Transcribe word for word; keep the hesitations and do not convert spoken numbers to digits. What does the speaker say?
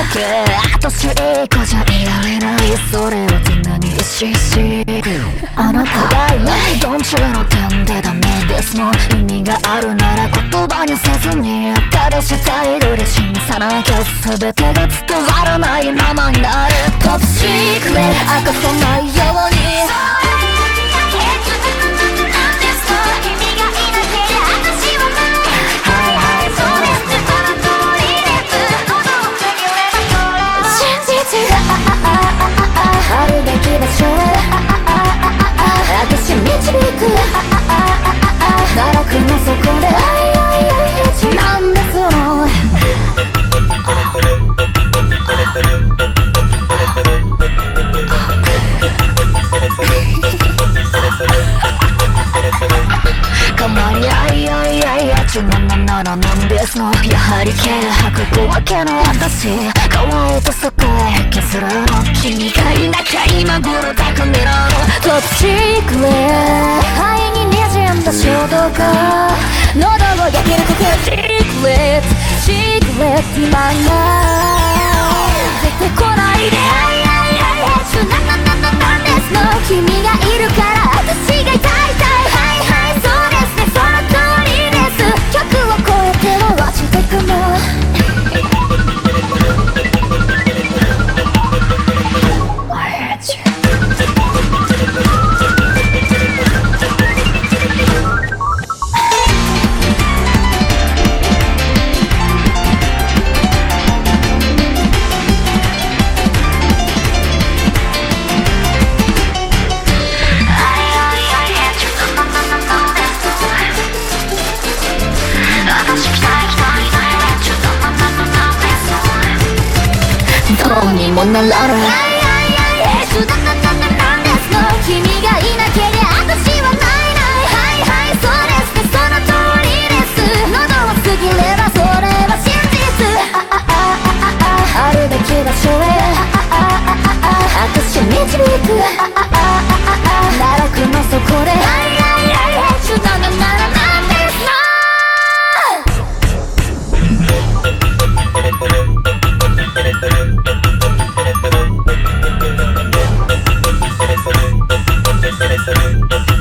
け私一個じゃいられない、それを常に意識しあなたがいないどんちゅうの点でダメですの意味があるなら言葉にせずにただしたいるで小さなキス全てが伝わらないままになるトップシークレット明かさないようにあるべき場所へ私導く奈落の底でなんですのかまりあいあいあいあちゅななならなんですのやはり気吐く小分けの私乾いたそこへ削るの君がいなきゃ今頃高めろトップシークレット肺に滲んだ衝動が喉を焼けるここシークレットシークレット今が出てこないであいあいあいあちゅなななななんですの君がいるから私がいたいたいはいはいそうですねその通りです曲を超えてはしてくのどうにもならない君がいなけりゃ私はないないはいはいそうですねその通りです喉を過ぎればそれは真実あるべき場所へ私導く奈落の底ではいはいはいはいちゅななならなんですの Thank you.